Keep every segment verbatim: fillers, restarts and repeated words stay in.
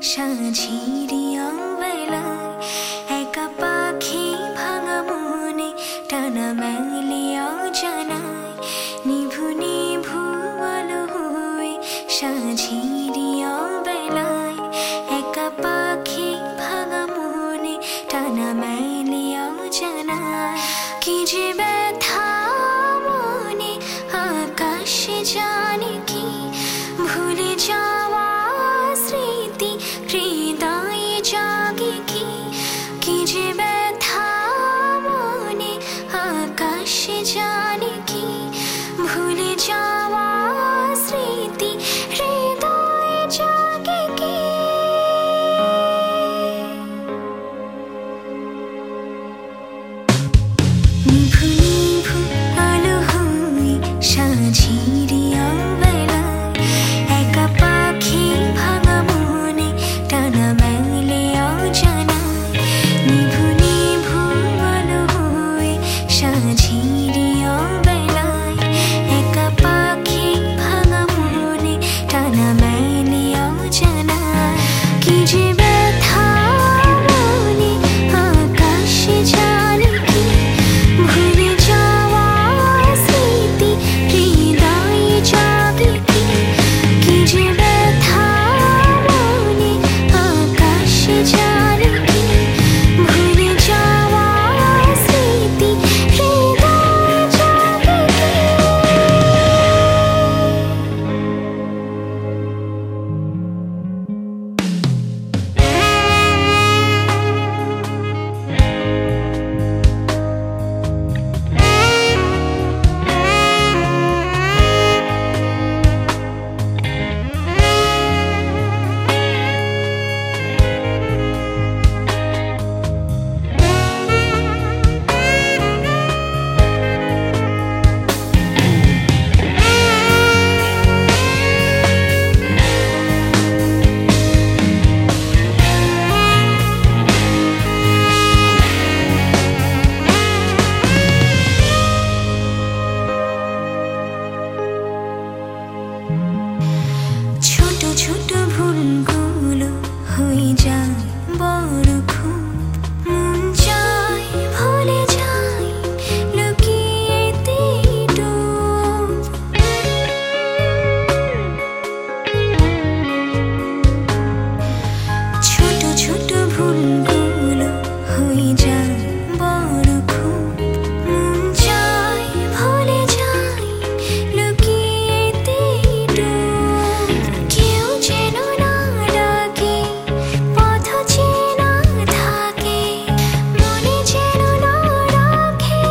সাঁঝির বেলায় একা পাখি ভাঙা মনে টানা মেলে অজানায় নিভু নিভু আলো হয়ে সাঁঝির বেলায় একা পাখি ভাঙা মনে টানা মেলে অজানায় কি যে ব্যথা মনে আকাশে জানে কি ভুলে যাওয়া স্মৃতি হৃদয়ে জাগে কি কি যে ব্যথা মনে আকাশে জানে কি ভুলে যাওয়া স্মৃতি হৃদয়ে জাগে কি নিভু নিভু আলো হয়ে সাঁঝির বেলায় একা পাখি ভাঙা মনে টানা মেলে অজানায় নিভু নিভু আলো হয়ে সাঁঝির বেলায় একা পাখি ভাঙা মনে টানা মেলে অজানায় কি যে ব্যথা মনে আকাশে জানে কি ভুলে যাওয়া স্মৃতি হৃদয়ে জাগে কি কি যে ব্যথা মনে আকাশে জানে কি ভুলে যাওয়া স্মৃতি হৃদয়ে জাগে ছোট ছোট ভুলগুলো হয়ে যায় বড় খুব মন চায় ভুলে যায় লুকিয়ে ডুব ছোট ছোট ভুলগুলো হয়ে যায় বড় খুব মন চায় ভুলে যায় লুকিয়ে ডুব কেউ যেন না ডাকে পথ চেনা থাকে মনে যেন না রাখে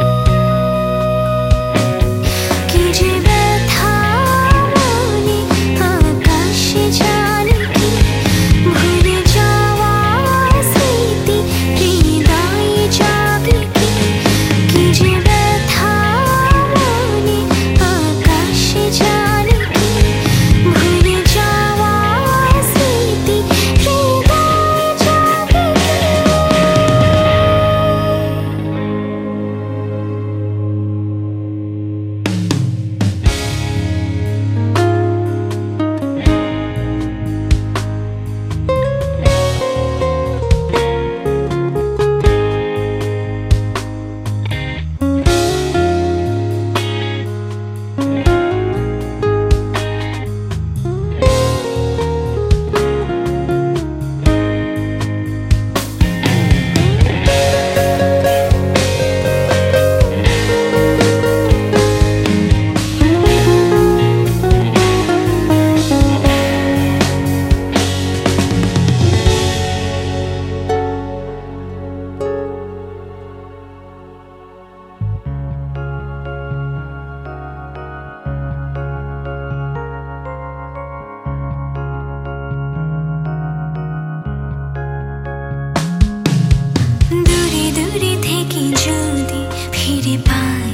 কি যে ব্যথা মনে আকাশে জানে কি ভুলে যাওয়া স্মৃতি হৃদয়ে জাগে কি কি যে ব্যথা মনে আকাশে জানে কি ভুলে যাওয়া স্মৃতি হৃদয়ে জাগে দূরে দূরে থেকে যদি ফিরে পাই